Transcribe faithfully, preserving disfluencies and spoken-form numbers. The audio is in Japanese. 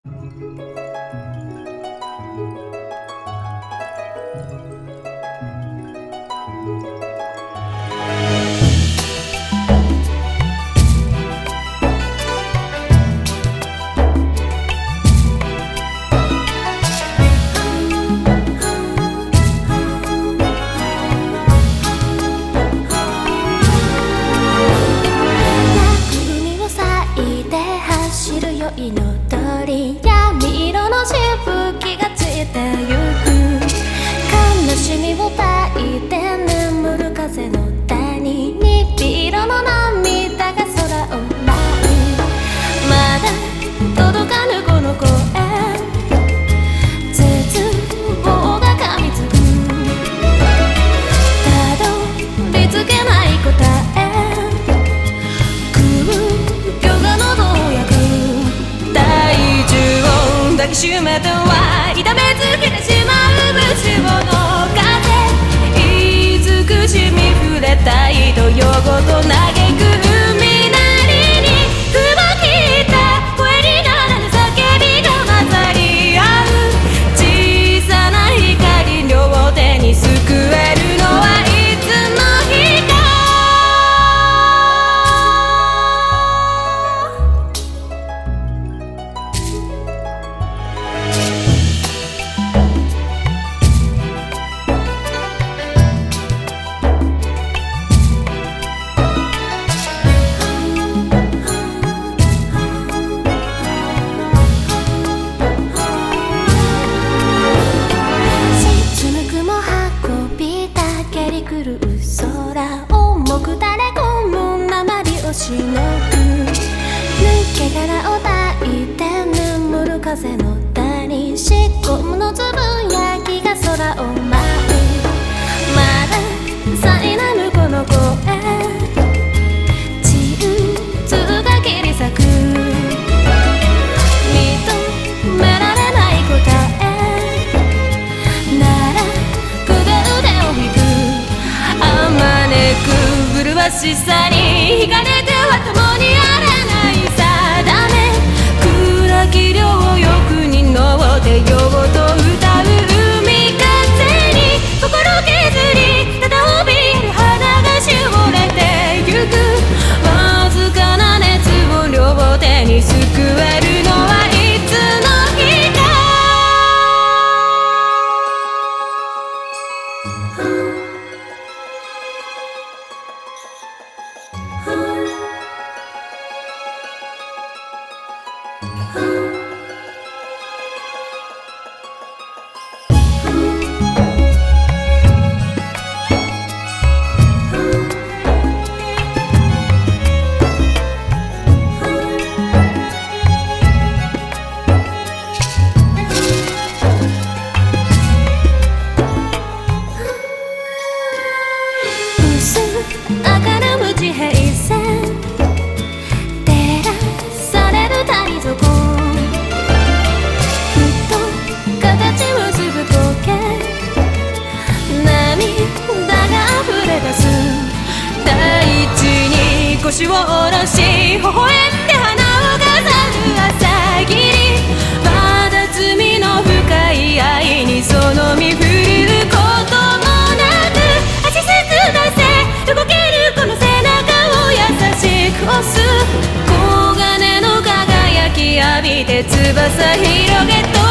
彩り闇色のしぶきがついてゆく、悲しみを抱いて眠る風の谷に黄色の涙が空を舞う。まだ届かぬこの声、絶望が噛みつく。たどり着けない答え、空虚が喉を焼く。抱きしめては痛めつけてしまう節をの風、慈しみ触れたいと夜ごと嘆く海なりに雲切った声にならぬ叫びが混ざり合う。小さな光両手に救えるのはいつの日か。空重く垂れ込む鉛をしのぐ、抜け殻を抱いて眠る風の谷、しこむのつぶやきが空を舞う。まだ苛むこの声、鎮痛が切り裂く。認められない答えなら首で腕を引く。あまねく麗しさに惹かれては共にあらない定め、暗き両翼に乗って夜ごと歌う海風に心削り、ただ怯える花がしおれてゆく。わずかな熱を両手に救えるのはいつの日か。明るむ地平線照らされる谷底、ふと形結ぶ光景、涙が溢れ出す。大地に腰を下ろし微笑んで花を飾る朝霧、まだ罪の深い愛にその身振ることもなく、足すくだせ動けるこの背中を優しく押す。黄金の輝き浴びて翼広げと